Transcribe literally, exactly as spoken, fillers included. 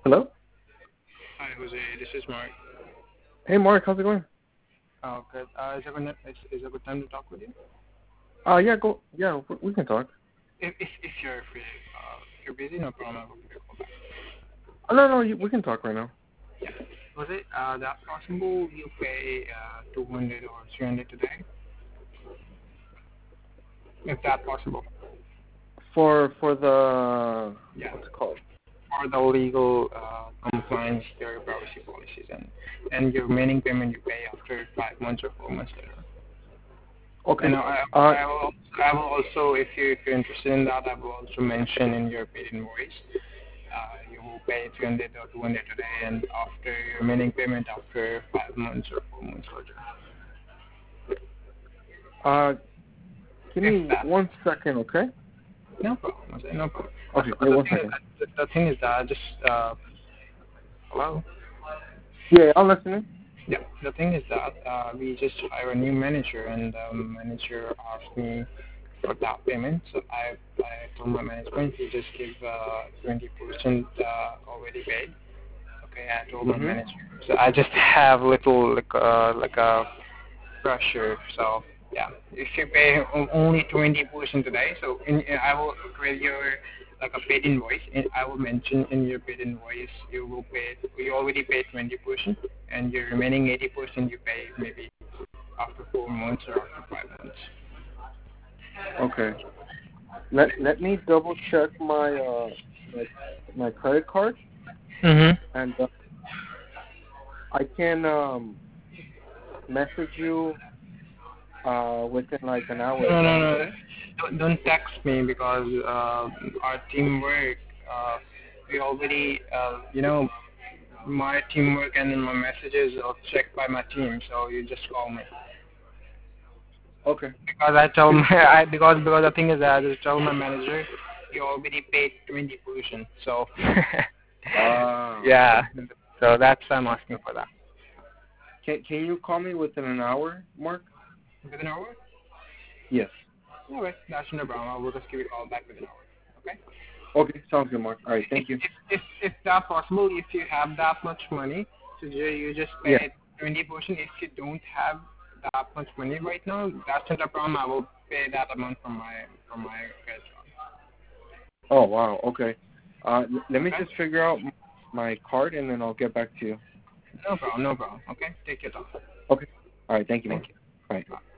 Hello? Hi, Jose. This is Mark. Hey, Mark, how's it going? Oh, good. Uh, is it good? Is, is it a good time to talk with you? Uh, yeah, go, yeah, we we can talk. If if, if you're free, uh, if you're busy, no problem. I will give you a call back. Oh, no, no, you, we can talk right now. Yeah. Was it uh that possible? You pay uh two hundred or three hundred today, if that possible. For, for the, Yeah. what's it called? For the legal uh, compliance, your privacy policies, and and your remaining payment you pay after five months or four months later. Okay. And I, Uh, I, will, I will also, if, you, if you're interested in that, I will also mention in your paid invoice, uh, you will pay three hundred or two hundred today, and after your remaining payment after five months or four months later. uh, give If me that, one second, okay? no problem. I say no problem. Okay, Uh, wait the, one thing is, second. the, the thing is that I just, uh, hello? Yeah, I'm listening. Yeah, the thing is that uh, we just hire a new manager, and the um, manager asked me for that payment. So I, I told my management to just give uh, twenty percent uh, already paid. Okay, I told my Mm-hmm. manager. So I just have little like uh, like a pressure. So yeah, if you pay o- only twenty percent today, so in, in, I will create your like a paid invoice, and I will mention in your paid invoice you will pay. You already paid twenty percent, and your remaining eighty percent you pay maybe after four months or after five months. Okay. Let, let me double check my, uh, my, my credit card, Mhm. and uh, I can, um, message you, uh, within like an hour. Is No, that no, no. okay? Don't, don't text me because uh, our teamwork. Uh, we already, uh, you know, my teamwork and my messages are checked by my team. So you just call me Okay. because I tell Could my you, I because because the thing is that I just tell my manager you already paid twenty percent. So ah, yeah, okay. so that's why I'm asking for that. Can, can you call me within an hour, Mark? Within an hour? Yes. All right, that's no problem. I will just give you a call back within an hour. Okay. Okay, sounds good, Mark. All right, If thank you. if if, if that possible, if you have that much money, so you, you just Yeah. pay twenty percent. If you don't have that much money right now, that's not a problem. I will pay that amount from my from my credit Oh, wow. Okay. Uh, l- let card. me Okay. just figure out m- my card, and then I'll get back to you. No problem. No problem. Okay. Take your time. Okay. All right, thank you, Mark. Thank you. All right. Bye.